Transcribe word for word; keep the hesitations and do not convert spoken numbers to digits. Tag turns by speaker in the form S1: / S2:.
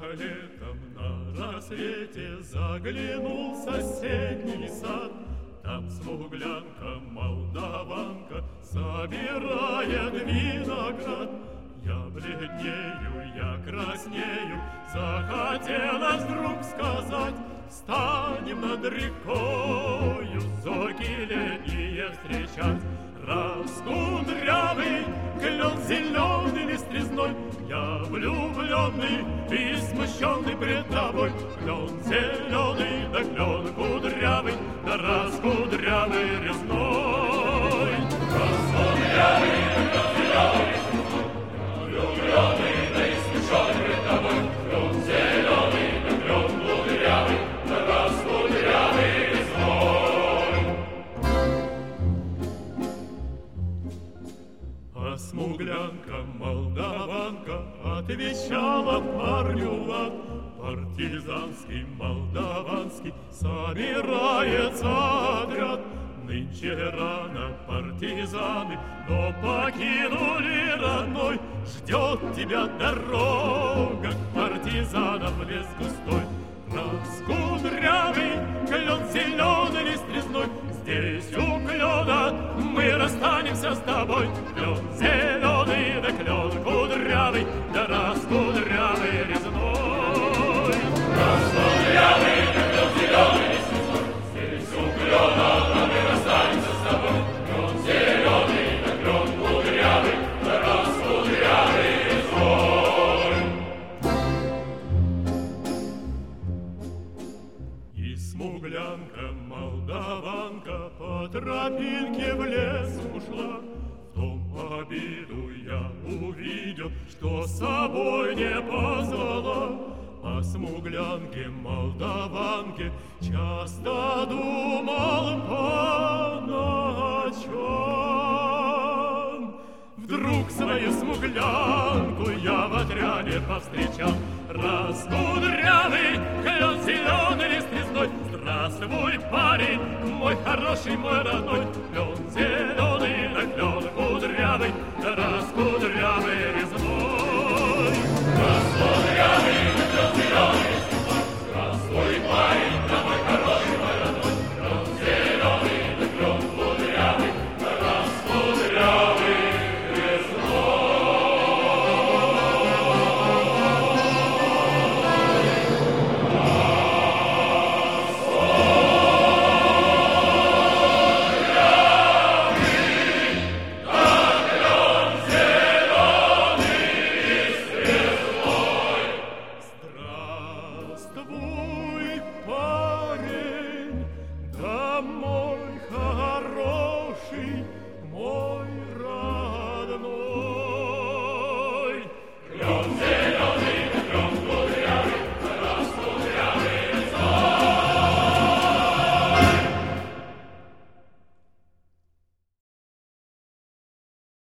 S1: летом на рассвете заглянул в соседний сад. Там смуглянка, молдаванка собирает виноград. Я бледнею, я краснею, захотелось вдруг сказать: станем над рекою зорьки летние встречать. Раскудрявый клен зеленый лист-резной, я влюбленный и смущенный пред тобой. Клен зеленый, да клен кудрявый, да раскудрявый резной. Раскудрявый, да клен зеленый лист-резной, я влюбленный, да и смущенный пред тобой. Клен зеленый, да клен кудрявый, да раскудрявый резной. А смуглянка, молдаванка отвечала парню лад. Партизанский, молдаванский собирается отряд. Нынче рано партизаны, но покинули родной. Ждет тебя дорога к партизанам лес густой. Раскудрявый клен зеленый лист резной, здесь у клена мы расстанемся с тобой. Клен зеленый, да клен кудрявый, да раскудрявый резной. Раскудрявый, да клен зеленый лист резной, здесь у клена мы расстанемся с тобой. Клен зеленый, да клен кудрявый, да раскудрявый резной. И смуглянка, молдаванка по тропинке в лес ушла. В том обиду я увидел, что с собой не позвала. О смуглянке, молдаванке часто думал по ночам. Вдруг свою смуглянку я в отряде повстречал. Раскудрявый клен зеленый лист резной, здравствуй, парень, мой хороший, мой родной. Клен зеленый, да клен кудрявый, да раскудрявый резной.